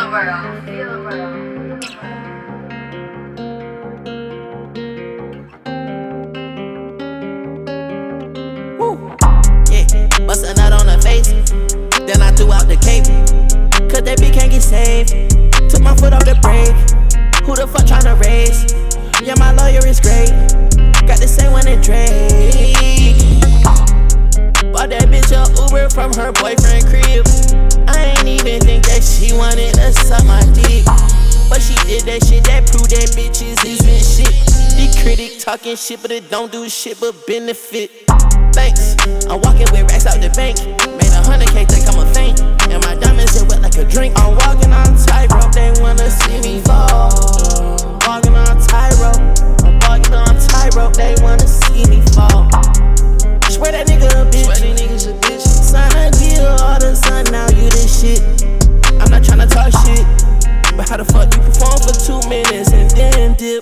Roberto. Feel Roberto. Bustin' out on her face, then I threw out the cape. Cause that bitch can't get saved. Took my foot off the brake. Who the fuck tryna race? Yeah, my lawyer is great. Got the same one in Drake. Bought that bitch a Uber from her boyfriend crib. I ain't even think that she wanted to suck my dick, but she did that shit that proved that bitches isn't shit. The critic talking shit, but it don't do shit but benefit. Thanks, I'm walking with racks out the bank. Made 100K think I'ma faint, and my diamonds are wet like a drink. I'm walking on tightrope, they wanna see me fall. Walking on tightrope, I'm walking on tightrope, they wanna see me fall. Swear that nigga a bitch, swear these niggas a bitch. Sign a deal, all the sun, now you this shit. I'm not tryna talk shit, but how the fuck you perform for 2 minutes and then dip?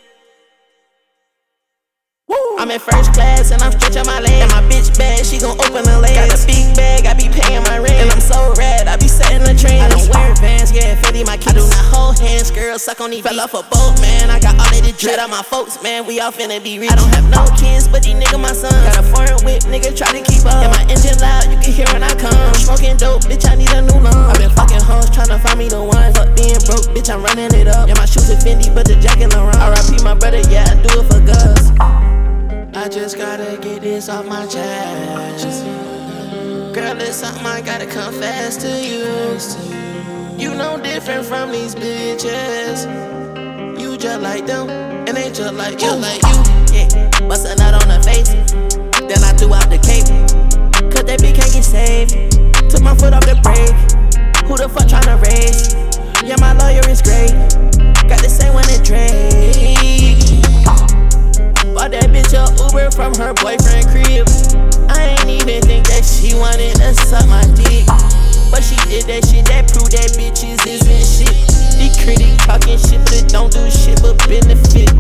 I'm in first class and I'm stretching my legs. And my bitch bad, she gon' open her legs. Got a big bag, I be paying my rent. And I'm so rad, I be setting the trend. I don't wear Vans, yeah, Fendi my kids. I do not hold hands, girl, suck on these. Fell off a boat, man, I got all of the drip. Out my folks, man, we all finna be rich. I don't have no kids, but these niggas my son. Got a foreign whip, nigga, try to keep up. And my engine loud, you can hear when I come. I'm smoking dope, bitch, I need a new lung. I been fucking hoes, tryna find me the one. Fuck being broke, bitch, I'm running it up. Yeah, my shoes are Fendi, but the jacket Laurent. R.I.P. my brother, yeah, I do it for Gus. I just gotta get this off my chest. Girl, it's something I gotta confess to you. You know different from these bitches. You just like them, and they just like you. Yeah, bustin' out on her face, then I threw out the cape. Cause that bitch can't get saved. Took my foot off the brake. Who the fuck tryna race? Yeah, my lawyer is great. Got the same one in Drake. Bought that bitch a Uber from her boyfriend crib. I ain't even think that she wanted to suck my dick, but she did that shit that proved that bitches isn't shit. The critic talking shit, but it don't do shit but benefit.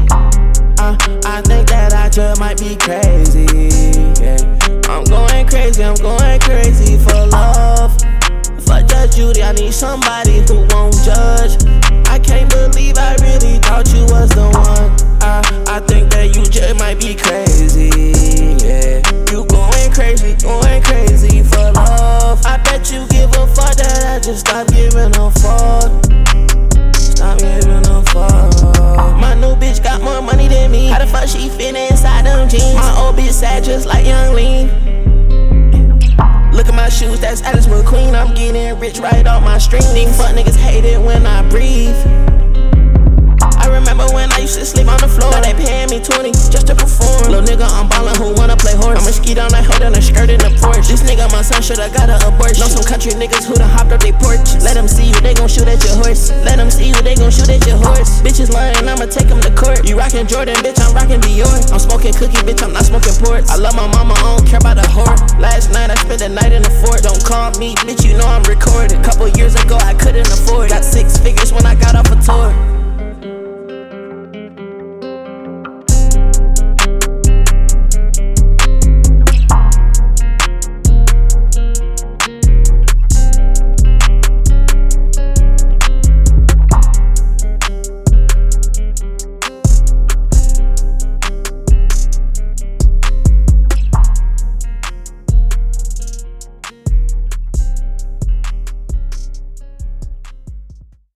I think that I just might be crazy, yeah. I'm going crazy for love. Fuck Judge Judy, I need somebody who won't judge. I can't believe I really thought you was the one. I think that you just might be crazy, yeah. You going crazy for love. I bet you give a fuck that I just stopped giving a fuck. Stop giving a fuck. My new bitch got more money than me. How the fuck she fit inside them jeans? My old bitch sad just like Young Lean. Look at my shoes, that's Alice McQueen. I'm getting rich right off my string. These fuck niggas hate it when I breathe. I remember when I used to sleep on the floor. Now they paying me 20 just to perform. Little nigga, I'm ballin' who wanna play horse. I'ma ski down that hoe down a skirt in the porch. This nigga, my son, shoulda got an abortion. Know some country niggas who done hopped up they porch. Let them see you, they gon' shoot at your horse. Let them see you, they gon' shoot at your horse. Bitches lying, I'ma take them to court. You rockin' Jordan, bitch, I'm rockin' Dior. I'm smoking cookie, bitch, I'm not smoking ports. I love my mama, I don't care about a whore. Last night I spent the night in the fort. Don't call me, bitch, you know I'm recorded. Couple years ago I couldn't afford it. Got 6 figures when I got off a tour.